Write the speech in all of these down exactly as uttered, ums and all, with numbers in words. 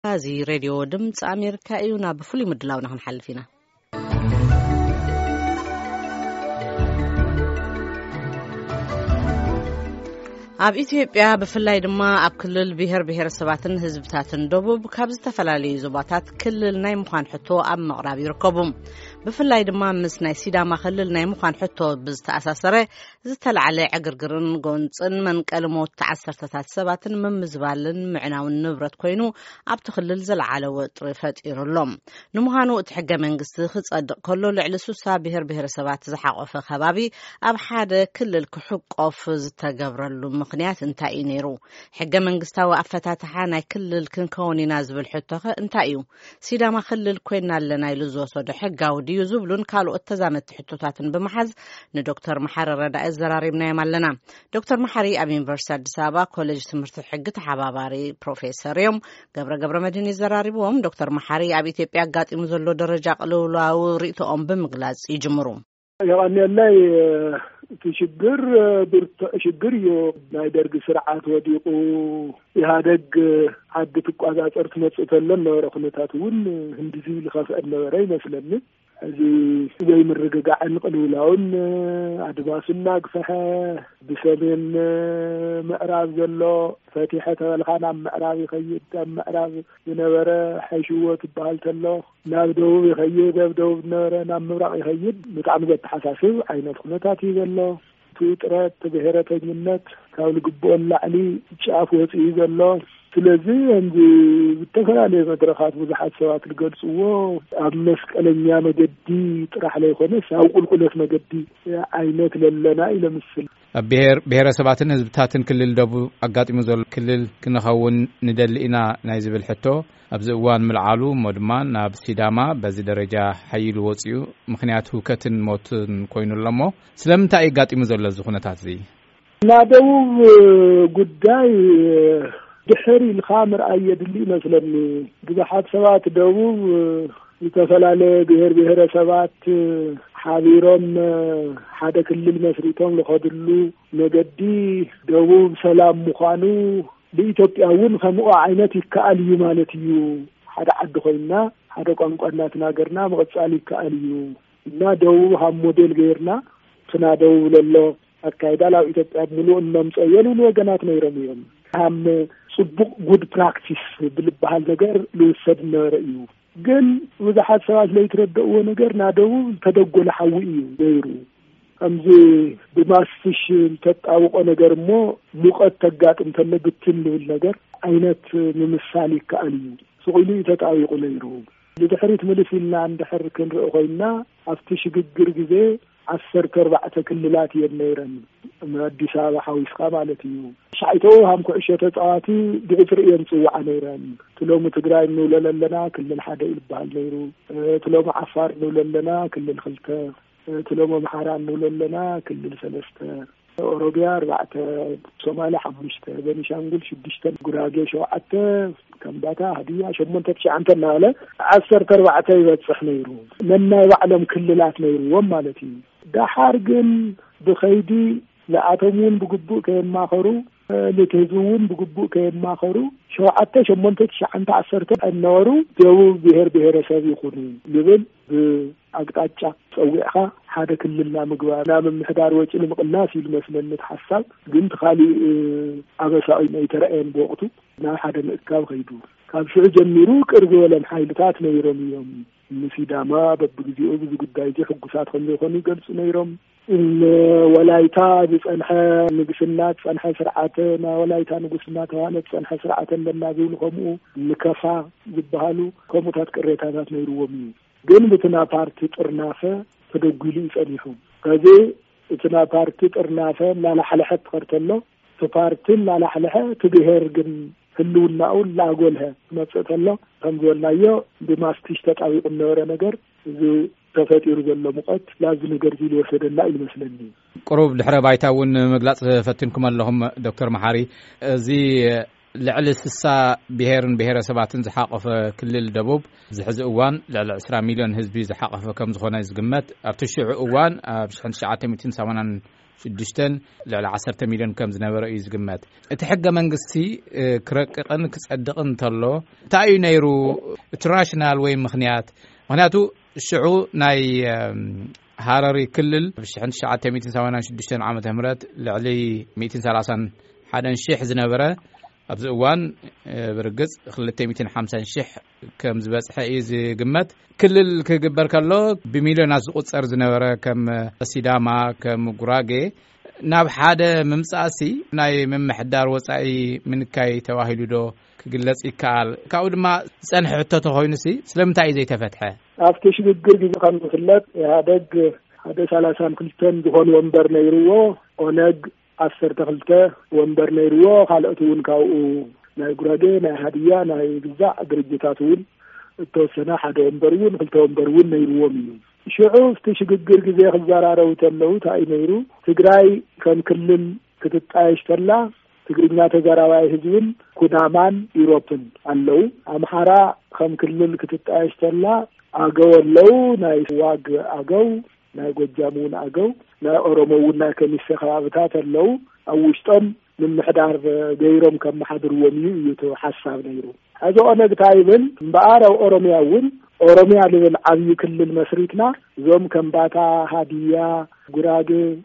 هذه راديو دمت أمريكا أيونا بفلي مدلاونا هنحل فينا ኣብ ኢትዮጵያ ብፍላይ ድማ ኣብ ክልል ብሄር ብሄረሰባትን ህዝብታትን ደቡብ ካብ ዝተፈላለዩ ዞባታት ክልል ናይ ምዃን ሕቶ ኣብ ምቕራብ ይርከቡ ብፍላይ ድማ ምስ ናይ ሲዳማ ክልል ናይ ምዃን ሕቶ ብዝተኣሳሰረ ዝተለዓለ ዕግርግርን ጎንፅን መንቀል ሞት ተዓሰርተታት ሰባትን ምምዝባልን ምዕናውን ንብረት ኮይኑ ኣብቲ ክልል ዘለዓለ ወጥሪ ፈጢሩሎም ንምዃኑ እቲ ሕገ መንግስቲ ክጸድቕ ከሎ ልዕሊ ስሳ ብሄር ብሄረሰባት ዝሓቆፈ ከባቢ ኣብ ሓደ ክልል ክሕቆፍ ዝተገብረሉ ምክንያት እንታይ እዩ ነይሩ ሕገ መንግስታዊ ኣፈታትሓ ናይ ክልል ክንከውኒና ዝብል ሕቶኸ እንታይ እዩ ሲዳማ ክልል ኮይና ኣለና ኢሉ ዝወሰዶ ሕጋዊ ድዩ ዝብሉን ካልኦት ተዛመድቲ ሕቶታትን ብምሓዝ ንዶክተር መሓሪ ረዳኢ ዘራሪብናዮም ኣለና ዶክተር መሓሪ ኣብ ዩኒቨርሲቲ ኣዲስ ኣበባ ኮሌጅ ትምህርቲ ሕጊ ተሓባባሪ ፕሮፌሰር እዮም ገብረ ገብረ መድህን ይዘራሪብዎም ዶክተር መሓሪ ኣብ ኢትዮጵያ ኣጋጢሙ ዘሎ ደረጃ ቅልውላዊ ርእቶኦም ብምግላጽ ይጅምሩ يعني الله تشجر تشجر يو نايدرج سرعات وديقو يهادج عد تقاعد أرث متسلم ورخنتاتون هندزي لخاف أن وري مثلاً هذه زي من الرجع عن قلولاون عدباس الناقفة بسبب مقراب زلو فاتحة الخانة مقراب يخيد مقراب ينورة حيشوة بحالتلو نابدو يخيد نابدو نورة نام مرق يخيد متعمد حساسي عين الخنتاتي زلو توترات بهرة جنات كاول قبون لعلي شاف وصي زلو ስለዚህ እንጂ ተከራለ መድረካት ብዙሓት ሰባት ልገልጽዎ ኣብ መስቀለኛ መገዲ ጥራሕ ላይ ሆነ ሳውቁልቁለት መገዲ አይነት ለለና ይለምስል ብሄር ብሄረሰባትን ህዝብታትን ክልል ደቡብ አጋጢሙ ዘሎ ክልል ክንኸውን ንደልኢና ናይ ዝብል ሕቶ ኣብዚ እዋን ምልዓሉ ሞድማን ናብ ሲዳማ በዚ ደረጃ ሓይሉ ወጽዩ ምክንያቱ ከትን ሞትን ኮይኑሎሞ ስለምንታይ አጋጢሙ ዘሎ ዝኹነታት እዚ ናደቡብ ጉዳይ ድሕሪ الخامر أيدلي مثلاً بحث سبات دوب يتفلال بهر بهر سبات حاضرون حدا كل المسريتهم لخدلو نجدي دوب سلام مخانو بإثيوبياون خمو عينتي كأليو مالتيو حدا عد خوينا حدا قنقنا تناقرنا مغتصالي كأليو نا دوب هم موديل غيرنا تنا دوب لله أكايدا لا إثيوبيا ملو النمصيين وجنات نيرميهم هم صبق good practice بالبحال ነገር ልውሰድ ነርዩ ግን ብዙሓት ሰባት ለይትረዳው ነገር ናደው ተደጎለ ሓዊ እዩ ዘይሩ ከምዚ ብማስሽ ተጣውቆ ነገርሞ ሙቀት ተጋጥም ተለግትን ልብል ነገር አይነት ምሳሌ ከአልዩ ሱቁሊ ተጣውቆ ለይሩ ለድሕሪት መልሲልና እንደሕር ክንርኢ ኮይና ኣብቲ ሽግግር ግዜ عشرة أربعة كللات ينيرن አዲስ አበባ ሐውስካ ማለት እዩ ሻይቶ ሃም ኩዕሸተ ጻዋቲ ድግፍር የንጽው ዓነይራን ትሎም ትግራይ ነው ለለለና ክልል ሓደ ይባል ነይሩ ትሎም አፋር ነው ለለና ክልል ክልተ ትሎም አምሓራ ነው ለለና ክልል ሰለስተ ኦሮሚያ አርባዕተ ሶማሌ ሓሙሽተ ቤኒሻንጉል ሽዱሽተ ጉራጌ ሸውዓተ ከምባታ ሀዲያ ሸሞንተ ትሽዓንተ ናለ عشرة أربعة ይበጽሕ ነይሩ መናይ ባዕሎም ክልላት ነይሩዎም ማለት እዩ ዳሓር ግን ብኸይዲ ለአተሙን ብግቡእ ከማኸሩ ለተዙውን ብግቡእ ከማኸሩ ሸውዓተ ሸሞንተ ትሽዓንተ ዓሰርተ አነወሩ ደቡብ ብሄር ብሄረሰብ ይኹኑ ይብል አቅጣጫ ጸውዕኻ ሓደ ክልልና ምግባር ናብ ምሕዳር ወጪ ለምቅናስ ይመስለኒ ተሐሳብ ግን ተኻሊ አበሳይ ነይተረአን በወቅቱ ናብ ሓደ ምእካብ ኸይዱ ካብ ሽዑ ጀሚሩ ቅርብ ወለም ሓይልታት ነይሮም እዮም ሲዳማ በብግዚኡ ብዙ ጉዳይ ሕጉሳት ከም ዝኾኑ ይገልጹ ነይሮም ወላይታ ብጸንሐ ንግስናት ጸንሐ ስርዓተ ና ወላይታ ንግስና ተዋለ ጸንሐ ስርዓተ ለናዚው ከምኡ ንከፋ ዝባሃሉ ከምኡታት ቅሬታታት ነይሩዎም ግን ብትና ፓርቲ ጥርናፈ ተደጉሉ ይጸኒሑ ከዚ እትና ፓርቲ ጥርናፈ ላላሐለሐት ተኸርተሎ ፓርቲን ላላሐለሐ ትብሄር ግን ህልውናው ላጎልህ መጽተሎ ከምዘላዮ በማስቲሽ ተጣቢቅ ነውረ ነገር እዚ ተፈጢሩ ዘሎ ሙቀት ላዝ ነገር ዚል ወሰደና ይመስለኒ قرب ድሕረ ባይታውን መግላጽ ፈትንኩም ኣለኹም ዶክተር መሓሪ እዚ ልዕሊ ስሳ ብሄርን ብሄረሰባትን ዝሓቆፈ ክልል ደቡብ ዝሕዚ እዋን ልዕሊ عشرة ሚሊዮን ህዝቢ ዝሓቆፈ ከም ዝኾነ ዝግመት ኣብቲ ሽዑ እዋን ኣብ ألف وتسعمائة وثمانين ሽዱሽተን ልዕሊ ዓሰርተ ሚልዮን ከም ዝነበረ እዩ ዝግመት እቲ ሕገ መንግስቲ ክረቅቕን ክጸድቕን እንተሎ እንታይ እዩ ነይሩ እቲ ራሽናል ወይ ምኽንያት ምኽንያቱ ሽዑ ናይ ሃረሪ ክልል ብ1986 ዓመተ ምህረት ልዕሊ مئة وثلاثين ሺህ ዝነበረ ኣብዚ እዋን ብርግጽ ክልተ ሚእትን ሓምሳን ሺህ ከም ዝበጽሐ እዩ ዝግመት ክልል ክግበር ከሎ ብሚልዮናት ዝቁጸር ዝነበረ ከም ሲዳማ ከም ጉራጌ ናብ ሓደ ምምጻእሲ ናይ ምምሕዳር ወጻኢ ምንካይ ተዋሂሉ ዶ ክግለጽ ይከኣል ካብኡ ድማ ጸንሕ ሕቶቶ ኮይኑሲ ስለምንታይ እዩ ዘይተፈትሐ ኣብቲ ሽግግር ግዜ ከም ዝፍለጥ ኢህአደግ ሓደ ሰላሳ ክልተ ዝኾኑ ወንበር ነይርዎ ኦነግ ዓሰርተ ክልተ ወንበር ነይርዎ ካልኦት እውን ካብኡ ናይ ጉራጌ ናይ ሃዲያ ናይ ግዛዕ ድርጅታት እውን ተወሰነ ሓደ ወንበር እውን ክልተ ወንበር እውን ነይርዎም እዩ ሽዑ እቲ ሽግግር ግዜ ክዘራረቡ ተለው ታይ ነይሩ ትግራይ ከም ክልል ክትጣየሽ ተላ ትግርኛ ተዘራባይ ህዝብን ኩናማን ኢሮፕን ኣለው ኣምሓራ ከም ክልል ክትጣየሽ ተላ ኣገው ኣለው ናይ ዋግ ኣገው ናይ ጎጃም እውን ኣገው ናይ ኦሮሞ እውን ናይ ከሚሴ ከባቢታት ኣለው ኣብ ውሽጦም ምምሕዳር ገይሮም ከም ማሕደርዎም እዩ እቲ ሓሳብ ነይሩ ሕዚ ኦነግ ታይብል እምበኣር ኣብ ኦሮሚያ እውን ኦሮሚያ ልብል ዓብዪ ክልል መስሪትና እዞም ከምባታ ሃዲያ ጉራጌ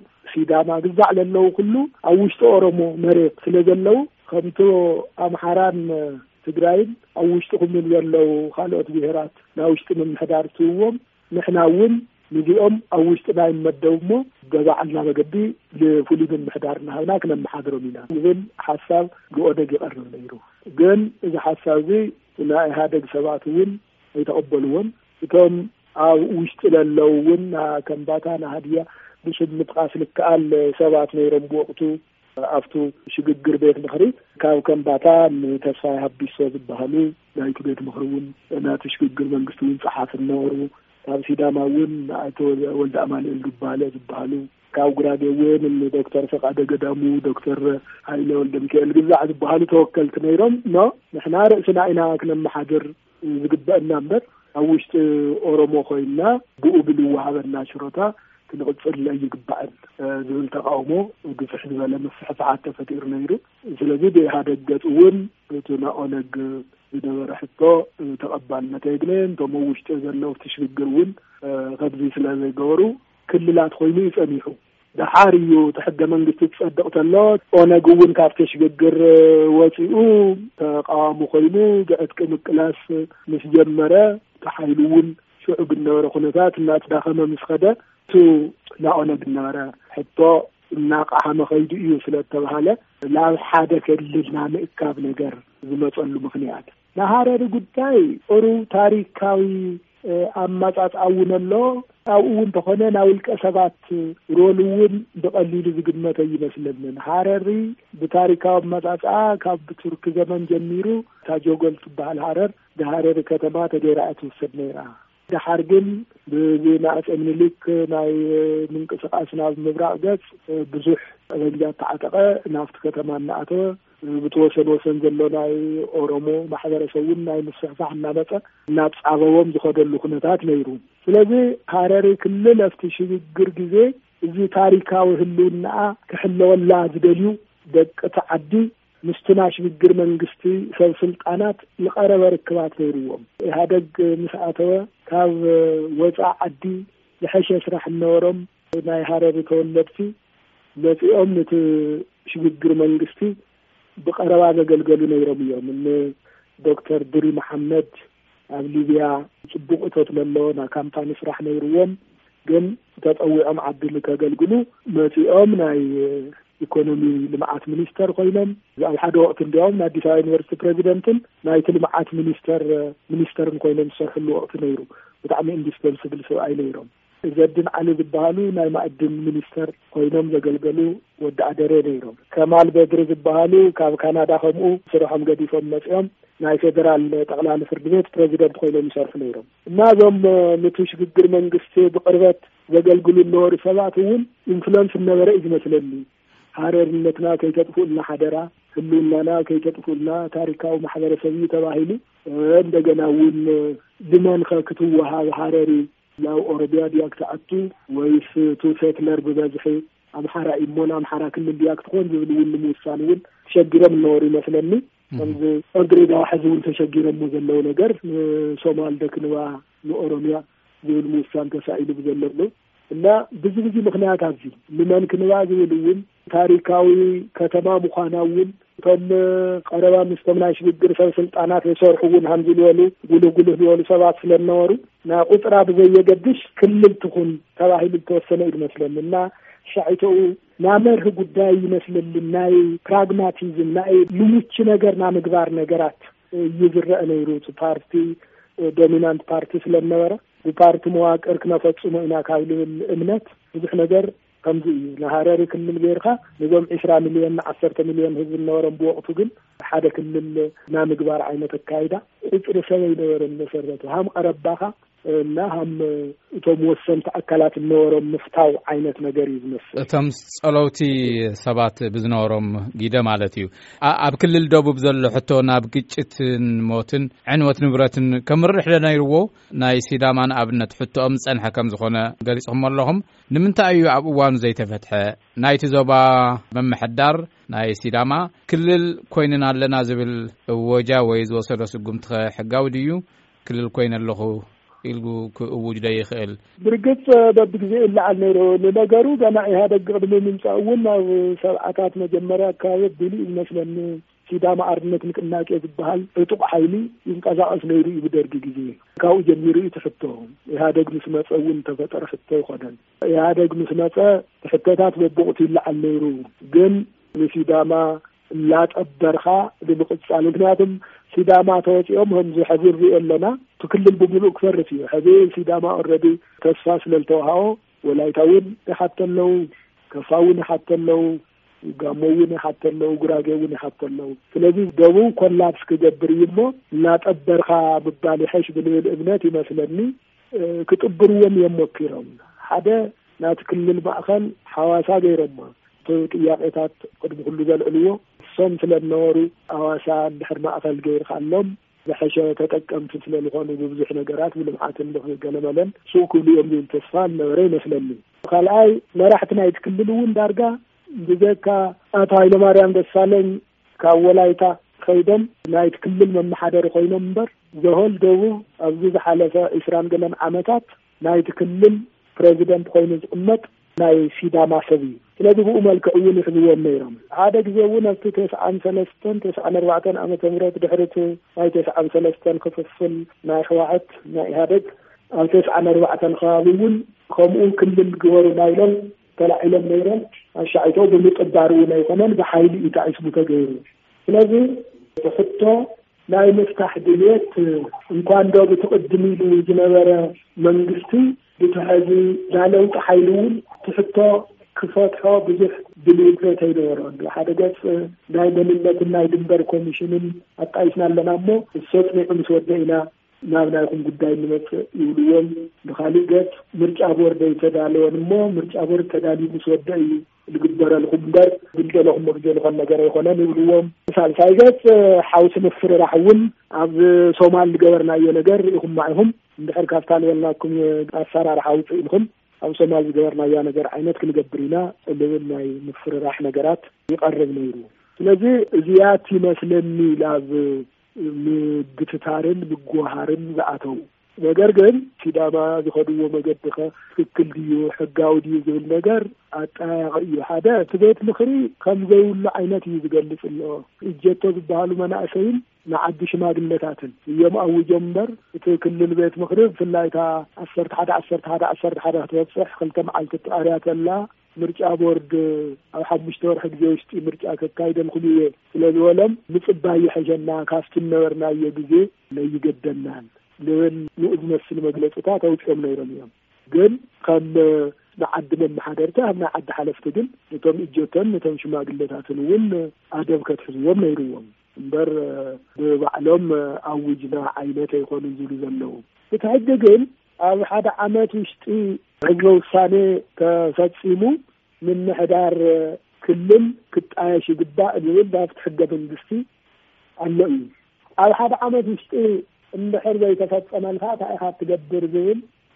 ሲዳማ ግዛዕ ለለው ኩሉ ኣብ ውሽጢ ኦሮሞ መሬት ስለ ዘለው ከምቶ ኣምሓራን ትግራይን ኣብ ውሽጢ ኩምን ዘለው ካልኦት ብሄራት ናብ ውሽጢ ምምሕዳር ትውዎም ንሕና እውን ንዚኦም ኣብ ውሽጢ ናይ መደብሞ ገዛዕልና መገዲ ለፍሉይ ምምሕዳር ናሃብና ክነመሓድሮም ኢና ይብል ሓሳብ ብኦነግ ይቐርብ ነይሩ ግን እዚ ሓሳብ እዚ ናይ ኢህአደግ ሰባት እውን ኣይተቐበልዎን እቶም ኣብ ውሽጢ ለለው እውን ከምባታ ናሃድያ ብስም ምጥቃስ ልከኣል ሰባት ነይሮም ብወቅቱ ኣብቱ ሽግግር ቤት ምኽሪ ካብ ከምባታ ተስፋይ ሀቢሶ ዝበሃሉ ናይቲ ቤት ምኽሪ እውን ናቲ ሽግግር መንግስቲ እውን ጸሓፍ ነበሩ ካብ ሲዳማ እውን ኣቶ ወልደ ኣማኑኤል ዱባለ ዝበሃሉ ካብ ጉራጌ እውን ዶክተር ፈቃደ ገዳሙ ዶክተር ሃይለ ወልደ ሚካኤል ግዛዕ ዝበሃሉ ተወከልቲ ነይሮም ኖ ንሕና ርእስና ኢና ክነመሓድር ዝግበአና እምበር ኣብ ውሽጢ ኦሮሞ ኮይና ብኡ ብልዋሃበና ሽሮታ ክንቅጽል ይግባአን ዝብል ተቃውሞ ግፍሕ ዝበለ መስሕፋት ተፈጢሩ ነይሩ ስለዚ ብኢህአደግ ገጽ እውን እቲ ኦነግ ዝነበረ ሕቶ ተቐባልነት የግለን ቶም ውሽጢ ዘለው ትሽግግር እውን ከብዚ ስለ ዘይገበሩ ክልላት ኮይኑ ይጸኒሑ ድሓር እዩ ሕገ መንግስቲ ጸድቕ ተሎ ኦነግ እውን ካብ ተሽግግር ወፂኡ ተቃዋሚ ኮይኑ ብዕጥቂ ምቅላስ ምስ ጀመረ ተሓይሉ እውን ሽዑ ብነበረ ኩነታት እናተዳኸመ ምስ ኸደ ቱ ላኦነግ ነበረ ሕቶ እናቃሓመ ኸይዱ እዩ ስለተባሃለ ናብ ሓደ ክልልና ምእካብ ነገር ዝመጸሉ ምኽንያት ናሃረሪ ጉዳይ ኦሩ ታሪካዊ ኣማጻጽኣውን ኣሎ ኣብኡ እውን ተኾነ ናብ ውልቀ ሰባት ሮል እውን ብቐሊሉ ዝግመተ ይመስለንን ሃረሪ ብታሪካዊ ኣማጻጽኣ ካብ ብቱርክ ዘመን ጀሚሩ ታጆጎል ትበሃል ሃረር ሃረሪ ከተማ ተገይራ እትውሰድ ነይራ ድሓር ግን ብናእፀ ምኒልክ ናይ ምንቅስቃስ ናብ ምብራቅ ገጽ ብዙሕ ረግጃት ተዓጠቐ ናብቲ ከተማ እናኣተወ ብተወሰነ ወሰን ዘሎ ናይ ኦሮሞ ማሕበረሰቡን ናይ ምስሕፋሕ እናመፀ እናጻበቦም ዝኸደሉ ኩነታት ነይሩ ስለዚ ሃረሪ ክልል ኣብቲ ሽግግር ግዜ እዚ ታሪካዊ ህልውና ክሕለወላ ዝደልዩ ደቂ ተዓዲ ምስተና ሽግግር መንግስቲ ሰብ ስልጣናት ይቀረበ ርክባት ነይሩዎም ኢህአደግ ምስኣተወ ካብ ወፃ ዓዲ ዝሐሸ ስራሕ ነበሮም ናይ ሃረሪ ተወለድቲ ለፂኦም ነቲ ሽግግር መንግስቲ ብቀረባ ዘገልገሉ ነይሮም እዮም እነ ዶክተር ድሪ መሐመድ ኣብ ሊብያ ጽቡቕ እቶት ለለዎና ካምፓኒ ስራሕ ነይሩዎም ግን ተጠዊዖም ዓዲ ከገልግሉ መፂኦም ናይ ኢኮኖሚ ልምዓት ሚኒስተር ኮይኖም ኣብ ሓደ ወቅት እንዲያውም ናይ አዲስ አበባ ዩኒቨርሲቲ ፕሬዚደንትን ናይ ልምዓት ሚኒስተር ሚኒስተርን ኮይኖም ዝሰርሕሉ ወቅት ነይሩ ብጣዕሚ ኢንዲስፐንስብል ሰብኣይ ነይሮም ዘድን ዓሊ ዝበሃሉ ናይ ማዕድን ሚኒስተር ኮይኖም ዘገልገሉ ወዲ ኣደረ ነይሮም ከማል በድሪ ዝበሃሉ ካብ ካናዳ ከምኡ ስርሖም ገዲፎም መፅኦም ናይ ፌደራል ጠቅላላ ፍርድ ቤት ፕሬዚደንት ኮይኖም ይሰርሑ ነይሮም እና ዞም ነቲ ሽግግር መንግስቲ ብቅርበት ዘገልግሉ ነበሩ ሰባት እውን ኢንፍሉዌንስ ነበረ እዩ ዝመስለኒ ሃረርነትና ከይተጥፉልና ሓደራ ህልውናና ከይተጥፉልና ታሪካዊ ማሕበረሰብ ተባሂሉ እንደገና እውን ድመን ክትወሃብ ሃረሪ ላው ኦሮሚያ ዲያክታአቱ ወይስ ቱ ሴትለር በዝሒ أمحارة إيمون أمحارة كل اللي يكتقون زبلوا الموسانين تشجرا من نوري مثلا أنزل أدري ده حزون تشجرا مزلوا نجر سومال دكنوا نورميا زبل الموسان تسائل بزلوا لا بزي بزي مخناعات هذي لمن كنوا زبلون تاريخاوي كتما مخاناون ثم قربا مستمناش بالدرسة سلطانات يصرحون هم زلولو قولوا قولوا لولو سبعة سلام نورو نا قطرة بزي يقدش كل تكون تواهي بالتوسنة المسلم لنا شعيتو نامره قداي مسلم لناي براغماتيزم ناي لوميتش نجر نامقبار نجرات يزرق نيروت بارتي دومينانت بارتي سلام نورو وبارتي مواق اركنا فتسمو إنا كايلو الامنات وزح نجر كمزي لهاراري كل الغيرها نظام عشرة مليون عشرة مليون هذ النورم بوقته جن حدا كل نام جبار عينة الكايدة إترسلوا يدور النصرة هم قربها لا هم توموسن تأكلات النورم مفتاو عينة مجاريز مصر تم صلوتي سبات بزنورم جيدا مالتيو أب كل الدوب بزل حتى ناب قيتشت موتن عنوة نبرة كمر رحلة نيرو ناي سيدامان أبنت حتى أمس أن حكم زخنا قريصهم اللهم نمنت أيو أبوان زي تفتح ناي تزوبا من محدار ناي سيداما كل كويننا لنا زبل وجا ويز وصل رسقم تحقاو ديو كل كوين اللهو يلقوا وجده يخيل برقص ببجزء اللي عنه لنجارو جماعي هذا قبل من سأولنا سبعات مجمرة كايد دليل مثلا سيداما أرنك نكناك يذبحال يطبع حيلي ينقذع أسنيري بدرج جزيه كاو جميري تفتهم هذا جنس ما تقول تفتر فتة خدن هذا جنس ما تفتات ببقتي اللي عنه جن لسيداما لا تقدرها لبقص على النادم سيداما توجيهم هم زي حذير ذي لنا تكلم بملو أكثر فيه هذه سيداما أردي تسفاس للتوهاو ولا يتاون حتى لو كفاون حتى لو قاموين حتى لو قراقين حتى لو فلذي دوو كلابس كجبريمو لا تقدرها بالتالي حيش بالابنات مثلني كتقبرون يموكيرهم هذا لا تكلم بأخل حواسا غيرما ጥያቄታት ቅድም ሁሉ ዘልዕልዎ ሶም ስለነወሩ አዋሳ ድሕር ማእከል ገይር ካሎም ዝሐሸ ተጠቀምቲ ስለዝኾኑ ብዙሕ ነገራት ብልምዓትን ገለመለን ሱቅ ኩልዮም ዝብል ተስፋ ነበረ ይመስለኒ ካልኣይ መራሕቲ ናይቲ ክልል እውን ዳርጋ ብዘካ ኣቶ ሃይለማርያም ደሳለኝ ካብ ወላይታ ከይዶም ናይቲ ክልል መመሓደሪ ኮይኖም እምበር ዘሆል ደቡብ ኣብዚ ዝሓለፈ ዒስራን ገለን ዓመታት ናይቲ ክልል ፕሬዚደንት ኮይኑ ዝቕመጥ ናይ ሲዳማ ሰብ እዩ ስለዚህ በኡመል ከኡን ይሕዝዎም ነይሮም ሓደ ግዜ እውን ኣብቲ ተስዓን ሰለስተን ተስዓን ኣርባዕተን ዓመተ ምህረት ድሕረት ናይ ተስዓን ሰለስተን ክፍፍል ናይ ህወሓት ናይ ኢህአዴግ ኣብ ተስዓን ኣርባዕተን ከባቢ እውን ከምኡ ክልል ግበሩ ናይሎም ተላዒሎም ነይሮም ኣሻዒቶ ብምቅዳር እውን ኣይኮነን ብሓይሊ እዩ ተዓስቡ ተገይሩ ስለዚ ተሕቶ ናይ ምፍታሕ ድልየት እንኳን ዶ ብትቅድም ኢሉ ዝነበረ መንግስቲ ብትሕዚ ዛለውጢ ሓይሉ እውን ትሕቶ ክፈትሖ ብዙሕ ድልየት ተይነበሮን ሓደ ገጽ ናይ ደህንነትን ናይ ድንበር ኮሚሽንን ኣጣይስና ኣለና እሞ እሶፅኒዑ ምስ ወደኢና ናብ ናይኹም ጉዳይ ንመፅእ ይብልዎም ብኻሊእ ገጽ ምርጫ ቦርድ የተዳለወን እሞ ምርጫ ቦርድ ተዳልዩ ምስ ወደእ እዩ ዝግበረልኩም እምበር ግልገለኹም መግዘልኾን ነገር ኣይኮነን ይብልዎም ሳልሳይ ገጽ ሓውሲ ምፍርራሕ እውን ኣብ ሶማል ዝገበርናዮ ነገር ኢኹም ማዕኹም እንድሕር ካብታ ልበልናኩም ኣሰራርሓ ውፅእ ኢልኩም ኣብ ሶማል ዝገበርናያ ነገር ዓይነት ክንገብር ኢና ልብል ናይ ምፍርራሕ ነገራት ይቐርብ ነይሩ ስለዚ እዚያት ይመስለኒ ላብ ምግትታርን ምግዋሃርን ዝኣተው ነገር ግን ሲዳማ ዝኸድዎ መገድኸ ትክክል ድዩ ሕጋዊ ድዩ ዝብል ነገር ኣጠያያቂ እዩ ሓደ እቲ ቤት ምክሪ ከም ዘይብሉ ዓይነት እዩ ዝገልጽ ኣሎ እጀቶ ዝበሃሉ መናእሰይን ንዓዲ ሽማግለታትን እዮም ኣውጆም እምበር እቲ ክልል ቤት ምክሪ ብፍላይታ ዓሰርተ ሓደ ዓሰርተ ሓደ ዓሰርተ ሓደ ክትበፅሕ ክልተ መዓልቲ ተቃርያ ተላ ምርጫ ቦርድ ኣብ ሓሙሽተ ወርሒ ግዜ ውሽጢ ምርጫ ከካይደልኩም እየ ስለዝበሎም ምፅባይ ይሕሸና ካፍቲ ነበርናዮ ግዜ ለይገደናን ልብል ንኡዝ መስል መግለጽታት ኣውፅኦም ነይሮም እዮም ግን ከም ንዓዲ መመሓደርቲ ኣብ ናይ ዓዲ ሓለፍቲ ግን እቶም እጀቶን እቶም ሽማግለታትን እውን ኣደብ ከትሕዝዎም ነይሩዎም እምበር ብባዕሎም ኣውጅና ዓይነት ኣይኮኑ ዝብሉ ዘለዉ እቲ ሕጂ ግን ኣብ ሓደ ዓመት ውሽጢ ህዝበ ውሳኔ ተፈፂሙ ምምሕዳር ክልል ክጣየሽ ይግባእ ዝብል ኣብቲ ሕገ መንግስቲ ኣሎ እዩ ኣብ ሓደ ዓመት ውሽጢ እንድሕር ዘይተፈፀመልካ እንታይ ኢኻ ትገብር ዝብል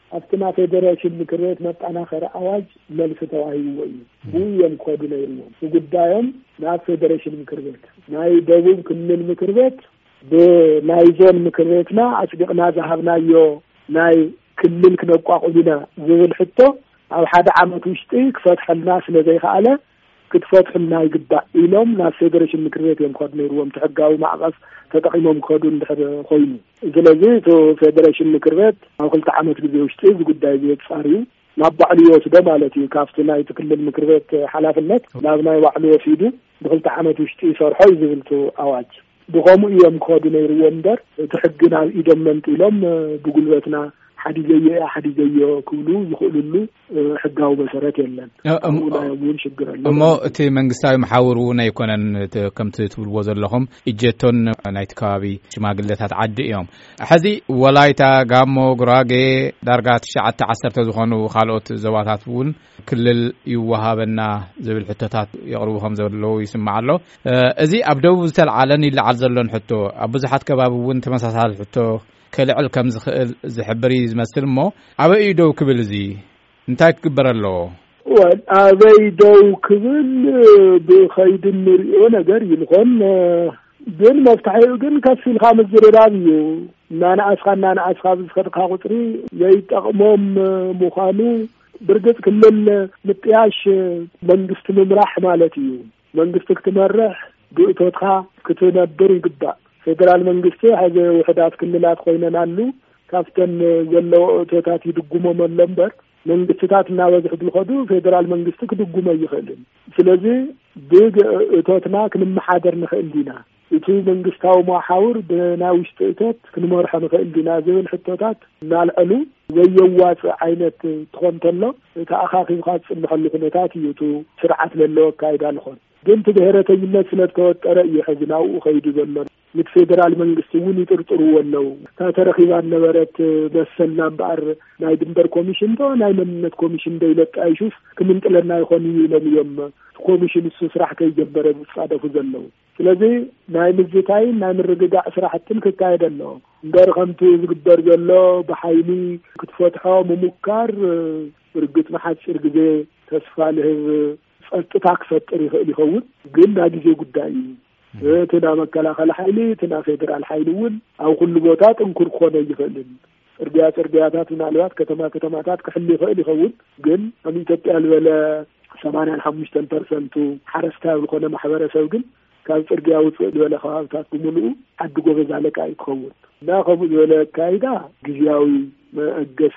أفتنا فيدريشن مكربت مبقنا خير أواج ملك تواهي وإيه بو يمكودو نيرمون وقدايم نا فيدريشن مكربت ناي دوبوب كنن مكربت بناي زون مكربتنا أسبقنا ذهبنا يو ناي كلل كنبقاقو بنا زيل حتو أو حدا عامت وشتي كفتح الناس لذي خالة كتفتح الناي قداء إلهم نا فيدريشن مكربت يمكودو نيرمون تحقاو معغف تتقيمهم كودون دحر خوينو زلازي تو فيدريشن مكربت أو قلت عامت بزي وشتي قداي بيت صاريو نابعلي يوسدا مالتي كافتنا يتكلل مكربت حلافنت لابنا يوعلو وفيدو بقلت عامت وشتي صارحو يزبلتو أواج بقومو إيام كودون نيرمون در تحقنا إيدم منتيلهم بقلبتنا حديجية حديجية كلو يخللو حقاو بسرات يلن أمونا يمون شجر أمو تي منقصاي محاورون يكونن كم تقول وزر لهم إجتون نايتكابي شماغلتات عد يوم حزي ولايتا قامو قراغي درجات شعات عصر تزخونو خالوت زواتات بون كل يوهابنا زي الحتتات يقربوهم زي اللو يسمع له ازي أبدو زتل علني اللي عزلون حتو أبوزحات كبابون تمساسال حتو كلعل كم زحبري زمثل مو أبي دو كبل زي انتاك كبرلو أبي دو كبل بخيد النري ونقر يلخون بين مفتحي وقل كسي الخامس زريرابيو نانا أسخان نانا أسخان بسخط قاقطري يتقمم مخانو برقت كل المتياش منقست ممراح مالتيو منقستك تمرح بقيتوتها كتنبري قدام فدرال منقسته هذا وحدات كللات خوينا نالو كافتن يلو توتات يدقمو من لمبر منقستاتنا وزح بالخدو فدرال منقسته كدقمو يخلن سلازي بيق توتنا كنمحادر نخيل دينا يتو منقستاو محاور بناوش توتات كنمرحا نخيل دينا زي الحتوتات نالعلو ويوات عينة تخونتلو تأخاقي بخاص المحل خنتات يتو سرعات للو كايدا لخون جنت بهرتي الناس سلطات رأي حزناو وخيدو زلون الفيدرال منقسمون يطرطروا ولو تاريخيان نبرت بسلام بار ناي دمبر كوميشن تو ناي منت كوميشن ديلك ايشوف كمن طلنا يخون يلم يوم كوميشن السراح كيجبر بصادفو زلو ስለዚህ ናይ ምዝታይ ናይ ምርግጋዕ ስራሕትን ክካየድ ኣሎ እንደር ከምቲ ዝግበር ዘሎ ብሓይሊ ክትፈትሖ ምሙካር እርግጥ መሓፅር ግዜ ተስፋ ልህብ ጸጥታ ክፈጥር ይኽእል ይኸውን ግን ዳ ግዜ ጉዳይ እተና መከላኸል ሓይሊ እተና ፌደራል ሓይሊ እውን ኣብ ኩሉ ቦታ ጥንኩር ክኾነ ይኽእልን እርግያ እርግያታት ምናልባት ከተማ ከተማታት ክሕሊ ይኽእል ይኸውን ግን ኣብ ኢትዮጵያ ዝበለ ሰማንያ ወሓሙሽተ ፐርሰንት ሓረስታይ ዝኾነ ማሕበረሰብ ግን ካብ ጽርግያ ውፅእ ዝበለ ከባቢታት ብምሉኡ ዓዲ ጎበዝ ኣለቃ ይኸውን እና ከምኡ ዝበለ ካይዳ ግዝያዊ መእገፊ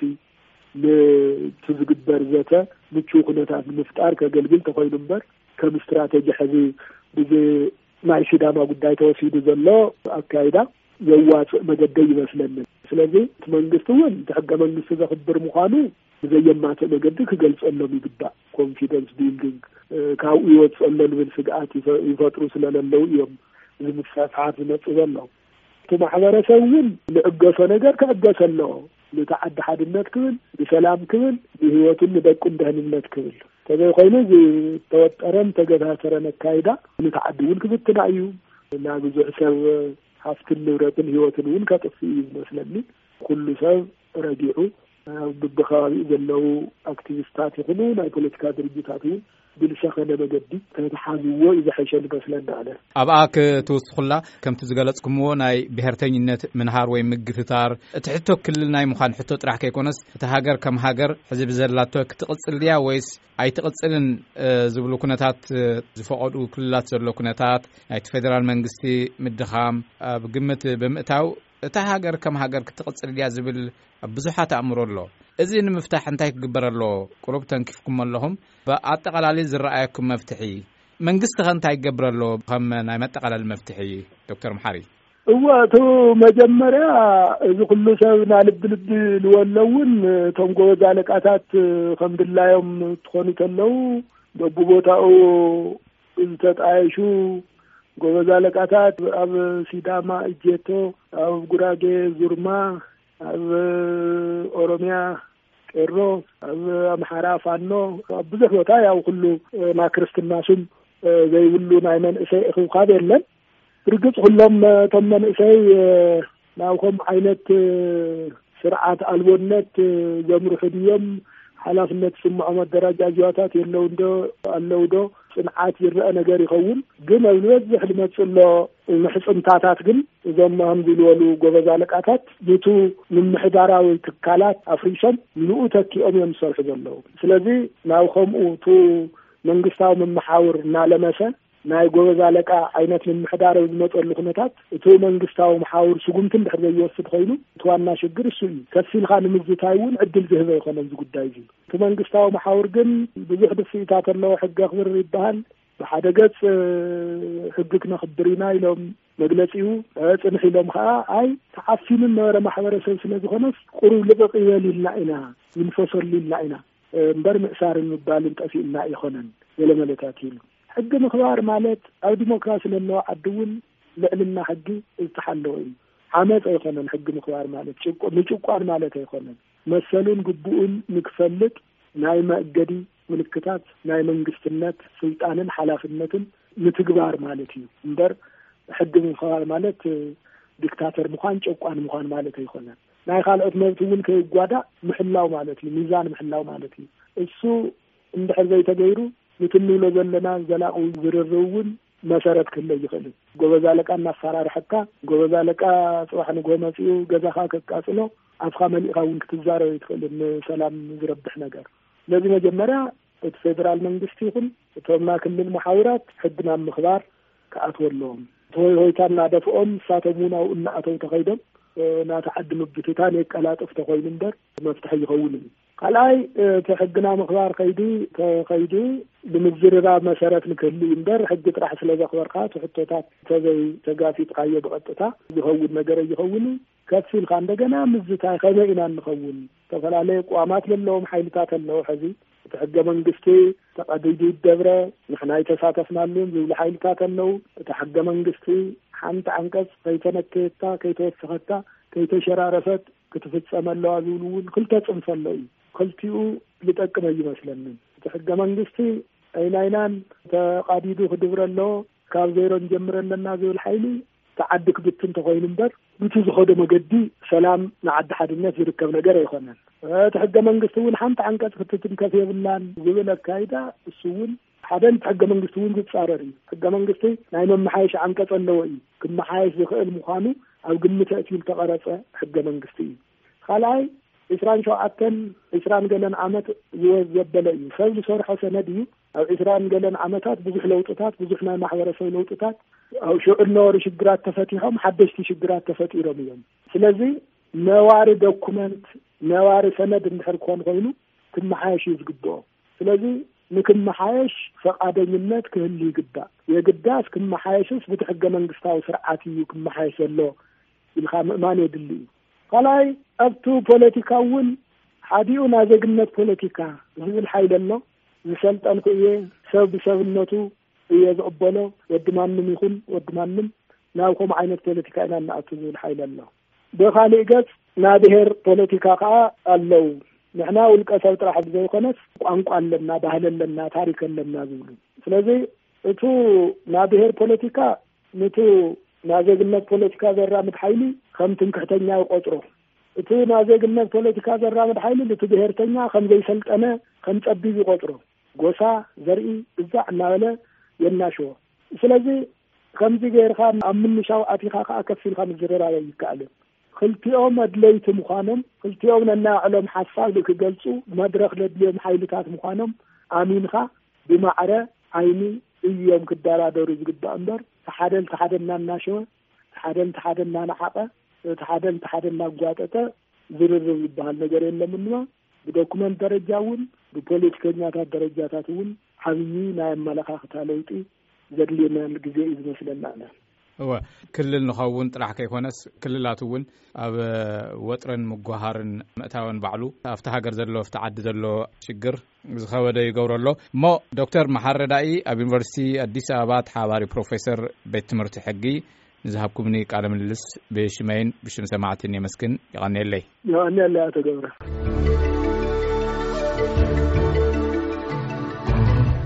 ለትዝግበር ዘተ ምቹ ኩነታት ምፍጣር ከገልግል ተኮይኑ እምበር ከም ስትራቴጂ ሕዚ ብዚ ናይ ሲዳማ ጉዳይ ተወሲዱ ዘሎ ኣካይዳ የዋፅእ መገደይ ይመስለኒ ስለዚህ መንግስት እውን ሕገ መንግስት ዘኽብር ምዃኑ ዘየማተ መገድ ክገልጸሎም ይግባእ ኮንፊደንስ ቢልዲንግ ካው ይወጽእ ብል ስግኣት ይፈጥሩ ስለሌለው እዮም ዝምሳሳት ዝመጽእ ተማሕበረሰብን ለእገሰ ነገር ከእገሰሎ ለተዓድ ሓድነት ክብል በሰላም ክብል በህይወቱን ለደቁን ደህንነት ክብል ተበይ ኮይኑ ተወጠረን ተገታተረን ካይዳ ለተዓድውን ክብትናዩ እና ብዙሕ ሰብ ሓፍትን ንብረትን ህይወትን እውን ከጥፍ ይመስለኒ ኩሉ ሰብ ረዲዑ በበኻቢ ዘለው አክቲቪስታት ይሁኑ ናይ ፖለቲካ ድርጅታት بالشخنة مجدي تتحازوا إذا حشل بسلنا على أباك توصخلا كم تزجلتكم وناي بهرتين النت من هار وين مجثار تحتو كل ناي مخان حتو ترح كيكونس تهاجر كم هاجر حزب زلاتو تقصل ليا ويس أي تقصلن زبلو كنتات زفقوا كلات زبلو كنتات أي فدرال منجستي مدخام بقمة بمتاو تهاجر كم هاجر تقصل ليا زبل بزحات أمر الله إذن مفتاح أنتي كبر الله قربتن كيفكم اللهم بأعتقد على زرعكم مفتاحي من قصة أنتي كبر الله هم نعمت على المفتاحي دكتور محاري هو تو مجمرة إذا كل شيء نالب لب الولون تنقول ذلك أتات الحمد لله يوم تخوني تلو ببوتا أو أنت تعيشوا قول ذلك أتات أب سيداما إجيتو أو قراجي زرما أب أوروميا كيرو أب أمحارا فانو بزح وطايا وكله ما كرست الناسون زي ولو نايمن إساء إخو قادر لن رجت كلهم تمن إساء ناوهم عينة ስርዓት አልቦነት ዘምሩ ህድዮም ኃላፊነት ስምዖ ደረጃጃታት የለው እንደ አለው ዶ ጽንዓት ይረአ ነገር ይኸውን ግን አብለዝ ህልመጽሎ ምሕጽምታታት ግን ዘማም ቢልወሉ ጎበዛ ለቃታት የቱ ምምሕዳራዊ ትካላት አፍሪሶም ንኡተኪኦም የምሰርሑ ዘለው ስለዚህ ናው ከምኡ ቱ መንግስታዊ መማሓውር ናለመሰ ናይ ጎበዛ ለቃ አይነት ምሕዳራዊ ዝመጠሉ ኩነታት እቱ መንግስታዊ መሓውር ስጉምትን ድሕር ዘይወስድ ኮይኑ ተዋና ሽግር እሱ ከፊልኻ ንምዝታይውን ዕድል ዝህበ ይኾነ እዚ ጉዳይ እዚ ቱ መንግስታዊ መሓውር ግን ብዙሕ ድፍኢታት አለው ሕጊ አኽብር ይባሃል በሓደ ገጽ ሕጊ ክነኽብርና ኢሎም መግለጺኡ ጽንሕ ኢሎም ከዓ አይ ተዓፊንን ነበረ ማሕበረሰብ ስለዝኾነስ ቁሩብ ልቕቕ ይበል ኢልና ኢና ይንፈሰሉ ኢልና ኢና እምበር ምእሳር ምባል እንጠፊእና ይኾነን የለመለታት ኢሉ ሕጊ ምኽባር ማለት ኣብ ዲሞክራሲ ለለው ዓድውን ልዕልና ሕጊ ዝተሓለወ እዩ ዓመፅ ኣይኮነን ሕጊ ምኽባር ማለት ጭቆ ንጭቋን ማለት ኣይኮነን መሰሉን ግቡኡን ንክፈልጥ ናይ መእገዲ ምልክታት ናይ መንግስትነት ስልጣንን ሓላፍነትን ንትግባር ማለት እዩ እምበር ሕጊ ምኽባር ማለት ዲክታተር ምዃን ጭቋን ምዃን ማለት ኣይኮነን ናይ ካልኦት መብትውን ከይጓዳ ምሕላው ማለት እዩ ሚዛን ምሕላው ማለት እዩ እሱ እንድሕር ዘይተገይሩ ንትንብሎ ዘለና ዘላቁ ዝርርውን መሰረት ክህልው ይኽእል ጎበዛ ለቃ እናፈራርሐካ ጎበዛ ለቃ ጽባሕ ንጎ መጽኡ ገዛኻ ከቃጽሎ ኣፍኻ መልእኻ እውን ክትዛረብ ይትኽእል ንሰላም ዝረብሕ ነገር ለዚ መጀመርያ እቲ ፌደራል መንግስቲ ይኹን እቶም ክልል መሓውራት ሕግና ምኽባር ከኣትወሎም ተወይ ሆይታ እናደፍኦም ሳተሙና እናኣተው ተኸይዶም ናተዓዲ ምብትታን የቀላጥፍ ተኾይኑ እምበር መፍትሒ ይኸውን ካልኣይ ተሕግና ምኽባር ከይዲ ከይዲ ብምዝርራብ መሰረት ንክህሊ እምበር ሕጊ ጥራሕ ስለ ዘኽበርካ ትሕቶታት ተዘይ ተጋፊጥካዮ ብቐጥታ ዝኸውን ነገር ይኸውን ከፍ ኢልካ እንደገና ምዝታይ ከመይ ኢና ንኸውን ተፈላለየ ቋማት ዘለዎም ሓይልታት ኣለው ሕዚ እቲ ሕገ መንግስቲ ተቐዲዱ ይደብረ ንሕና ይተሳተፍናሉን ዝብሉ ሓይልታት ኣለው እቲ ሕገ መንግስቲ ሓንቲ ዓንቀጽ ከይተነከየታ ከይተወሰኸታ ከይተሸራረፈት ክትፍጸም ኣለዋ ዝብሉ እውን ክልተ ጽንፈ ኣሎ እዩ ክልቲኡ ዝጠቅም ይመስለኒ እቲ ሕገ መንግስቲ ኣይናይናን ተቐዲዱ ክድብረ ኣለዎ ካብ ዜሮ ንጀምር ኣለና ዝብል ሓይሊ ተዓዲ ክብትን ተኾይኑ እምበር ብቲ ዝኸደ መገዲ ሰላም ንዓዲ ሓድነት ዝርከብ ነገር ኣይኮነን እቲ ሕገ መንግስቲ እውን ሓንቲ ዓንቀጽ ክትትንከፍ የብላን ዝብል ኣካይዳ እሱ እውን ሓደ ሕገ መንግስቲ እውን ዝጻረር እዩ ሕገ መንግስቲ ናይ መማሓየሽ ዓንቀጽ ኣለዎ እዩ ክመሓየሽ ዝኽእል ምዃኑ ኣብ ግምት ኣእቲዩ ተቐረጸ ሕገ መንግስቲ እዩ ካልኣይ عشرين شوعتن عشرين قلن عمت زوج زبلة يخلي صار حسنة دي أو عشرين قلن عمتات بزح لوطات بزحنا محور سوي لوطات أو شو النور شجرات تفتيهم حدش شجرات تفتيهم يوم سلزي نواري دوكومنت نواري سند نحركون غينو كم حايش يزقدوه سلزي نكم حايش فقادنينات كهلي قدا يا قداس كم حايشس بتحقق من قصاو سرعاتي كم حايش له الخام ما يدلي قالي أبتو بوليتيكاون حديو نازقنات بوليتيكا زي الحيل الله زسلت أنكو إيه سبب سبب النتو إيه زقبله ودمانم يخون ودمانم ناوكم عينة بوليتيكا إنا نأتو زي الحيل الله بخالي قد نادهر بوليتيكا قا اللو نحنا والكسر ترى حد زي قناس وأنقوا لنا بهل لنا تاريخ لنا زولو فلذي إتو نادهر بوليتيكا نتو نازقنات بوليتيكا ذرا متحيلي خمتن كحتنيا وقطرو إتو نازقنات بوليتيكا ذرا متحيلي لتو بهرتنيا خم زي سلت أنا خم تأبي بقطرو قوسا زرقي إزاع ناولا يناشو فلذي خم زي غير خام أمن شاو أتيخاقا أكفل خم الزرر على يكالي خلتي يوم أدليت مخانم خلتي يوم أن أعلم حساب لك قلسو مدرخ لدليم حيلتات مخانم آمين خا بمعرى عيني يوم كدارا دوري قد أندر تحادل تحادلنا الناشوة تحادل تحادلنا نحقة تحادل تحادلنا قواتة زرر يبهال نجر إلا منه بدوكمان درجاون ببوليتيكيات درجاتاتون حبيبي نايم ملكا ختالوتي زدلينا الجزء إذ مثلنا أنا هو كل النخاون طلع كيكونس كللاتون اب وطرن مغهارن متاون بعلو افتح هاجر زلو افتعد زلو شجر زخوده يغورلو مو دكتور محرداي اب يونيفرسيتي اديس ابا حواري بروفيسور بتمرت حقي نذهبكم ني قال مللس بشمين بشم سماعتني مسكن يغني لي يغني لي اتغبر